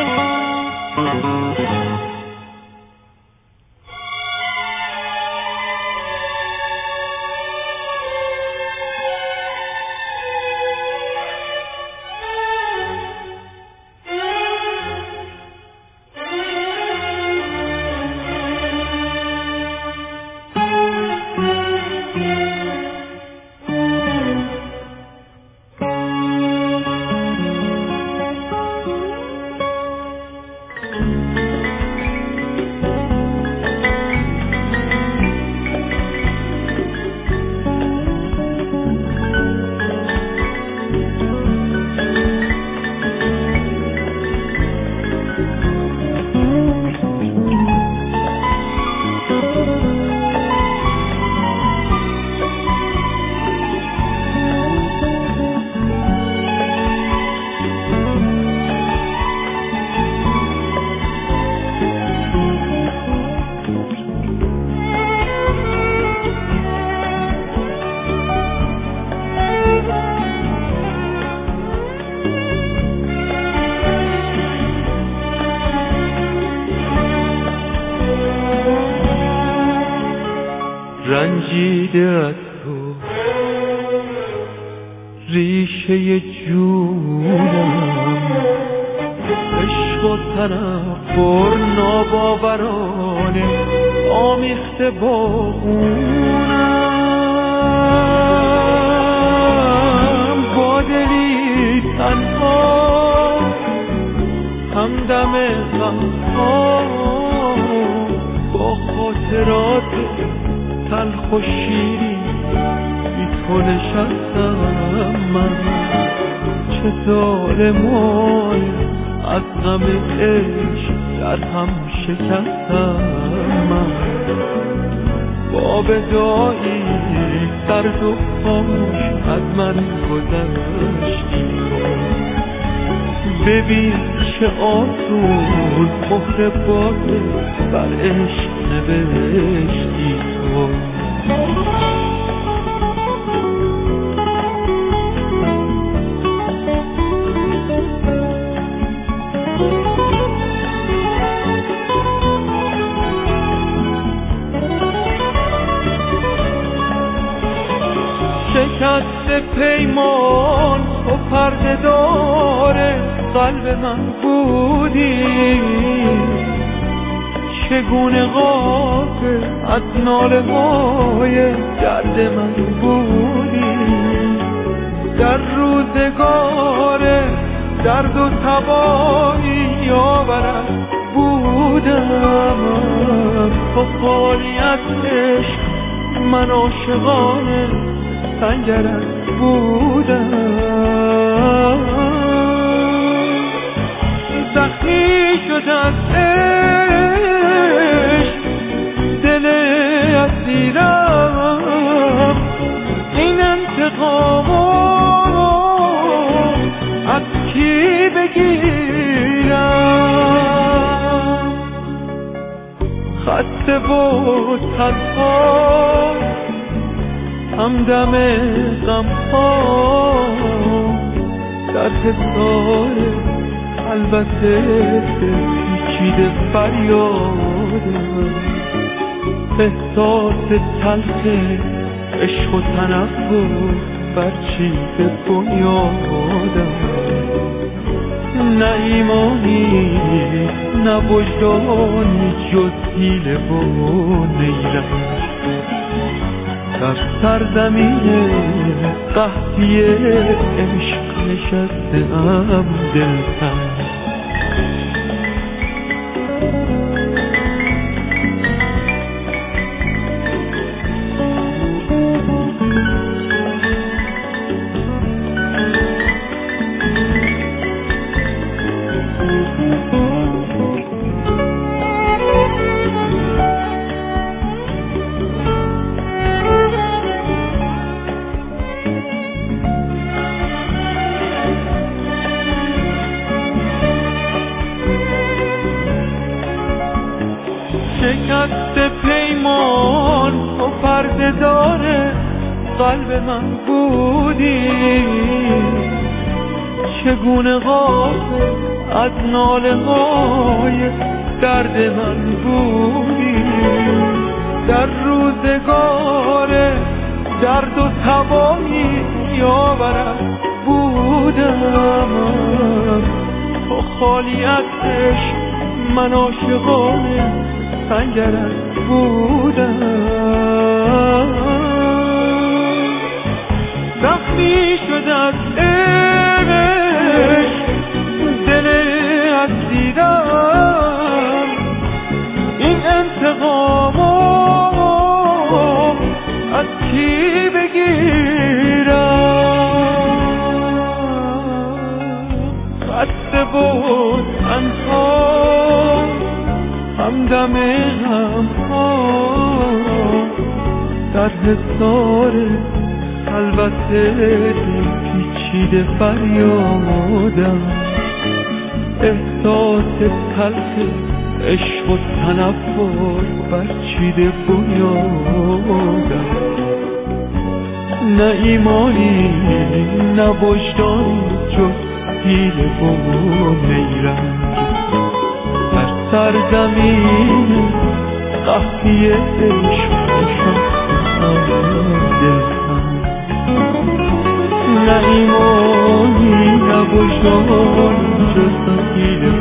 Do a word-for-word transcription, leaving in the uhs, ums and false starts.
رنجیده از تو ریشه جونم، عشق و تنفر ناباورانه آمیخته با خونم. با دلی تنها همدم غمها، با خاطرات تلخ و شیری بی تو نشستم من. چه ظالمانه از غم عشق در هم شکستم من. با وداعی سرد و خاموش از من گذشتی تو. ببین چه آسون مهر باده بر عشق نوشتی تو. شکست پیمان تو پرده داره قلب من بودی. چگونه غافل از ناله های درد من بودی. در روزگار درد و تباهی آورم بودم. تو خالی از عشق من عاشقانه سنگرت بودم. زخمی شد از عشق دل اسیرم. این انتقامو از کی بگیرم؟ خسته و تنها همدم غمها در حصار البته پیچیده فریادم. احساس تلخ عشق و تنفر بر چیز بنیادم. نه ایمانی نه وجدانی جز حیله و نیرنگ. در سرزمین قحطی عشق نشسته‌ام دلتنگ. شکست پیمان تو پرده داره قلب من بودی. چگونه غافل از ناله های درد من بودی. در روزگار درد و تبایی یاورم بودم، تو خالی از عشق من عاشقانه سنگرت بودم. زخمی شده از عشق دل از دیدم، این انتقامو از کی بگیرم؟ خسته بود تنها همدم همها در حصار خلوت پیچیده فریادم. احساس تلخ عشق و تنفر برچیده بنیادم. نه ایمانی نه وجدانی جز حیله و نیرنگ، در سرزمین قحطی عشق نشستم دلم. نه ایمانی نه وجدانی جز حیله